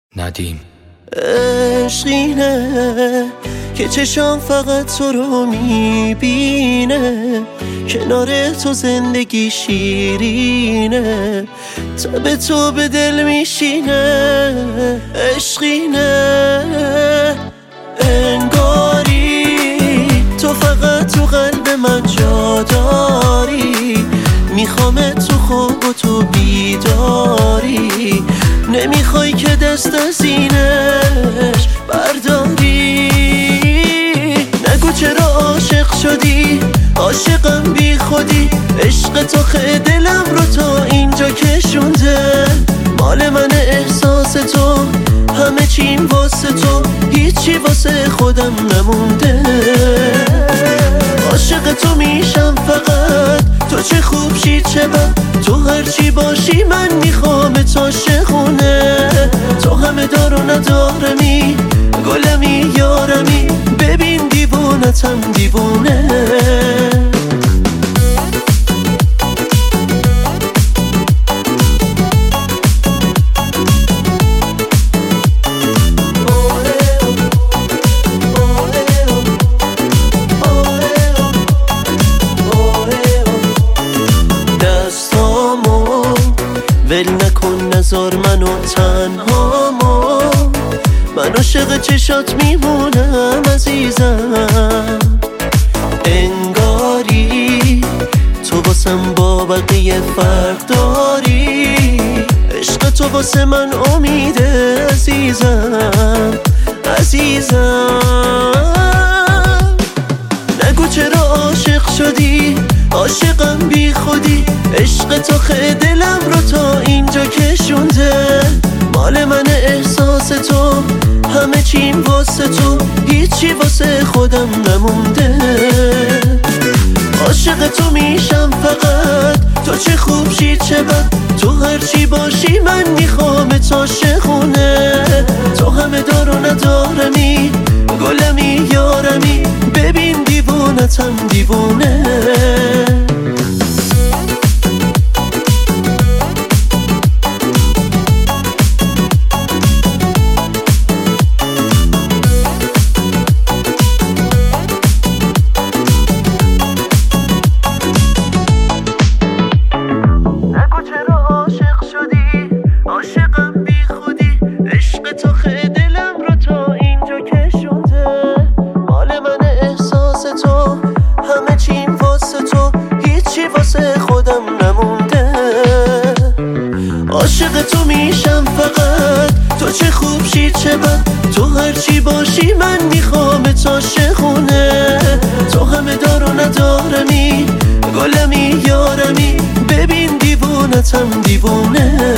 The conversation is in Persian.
ندیم. عشقینه که چشام فقط تو رو میبینه، کنار تو زندگی شیرینه، تب تو به دل میشینه. عشقینه انگاری تو فقط تو قلب من جا داری، میخوام تو خواب و تو بیداری، نمیخوای که دست از اینش برداری. نگو چرا عاشق شدی، عاشقم بی خودی، عشق تو خیلی دلم رو تا اینجا کشونده، مال من احساس تو، همه چیم واسه تو، هیچی واسه خودم نمونده. عاشق تو میشم فقط، تو چه خوب شی چه بد، تو هرچی باشی من میخوام تا شخونه، تو همه دار و ندارمی، گلمی یارمی، ببین دیوونتم دیوونه. ول نکن نذار منو تنهامو، من عاشق چشات میمونم عزیزم. انگاری تو واسم با بقیه فرق داری، عشق تو واسه من امیده عزیزم عزیزم. نگو چرا عاشق شدی، عاشقم بی خودی، عشق تو خیلی دلم رو تا اینجا کشونده، مال من احساس تو، همه چیم واسه تو، هیچی واسه خودم نمونده. عاشق تو میشم فقط، تو چه خوب شی چه بد، تو هرچی باشی من میخوام تا شخونه، تو همه دار و ندارمی، گلمی یارمی، ببین دیوونتم دیوونه. عاشق تو میشم فقط، تو چه خوب شی چه بد، تو هرچی باشی من میخوام تا شخونه، تو همه دار و ندارمی، گلمی یارمی، ببین دیوونتم دیوونه.